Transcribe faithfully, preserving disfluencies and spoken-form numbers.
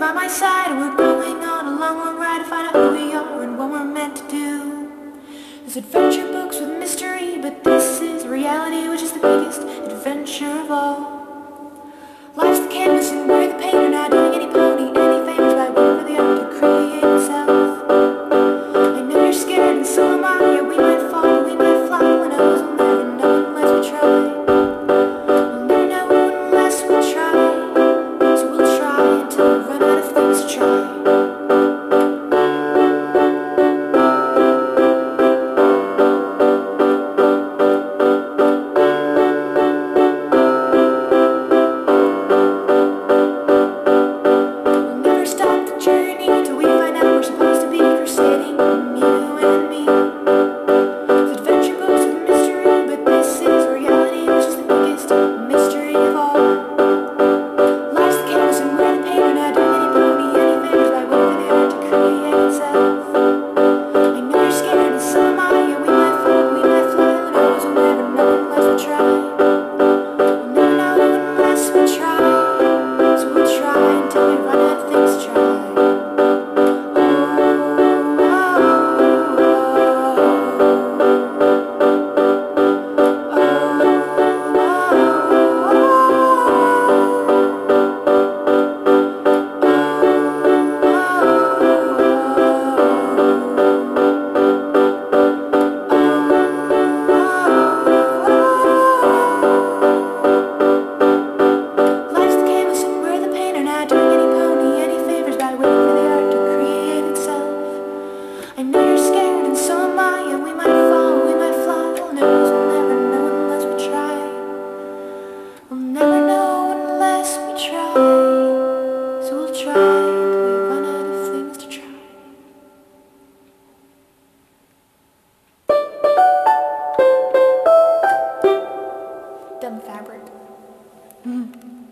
by my side. We're going on a long, long ride to find out who we are and what we're meant to do. There's adventure books with mystery, but this is reality, which is the biggest adventure of all. Life's the canvas and we're the painter, not doing any pony, any favors by waiting for the art to create itself. I know you're scared and so am I. Yeah, we might fall, we might fly. Who knows? We'll never know unless we try. We'll never know unless we try. So we'll try until we run out of things to try. I know you're scared and so am I, and we might fall, we might fly. Who knows? We'll never know unless we try. We'll never know unless we try. So we'll try till we run out of things to try. Dumb fabric. Mm.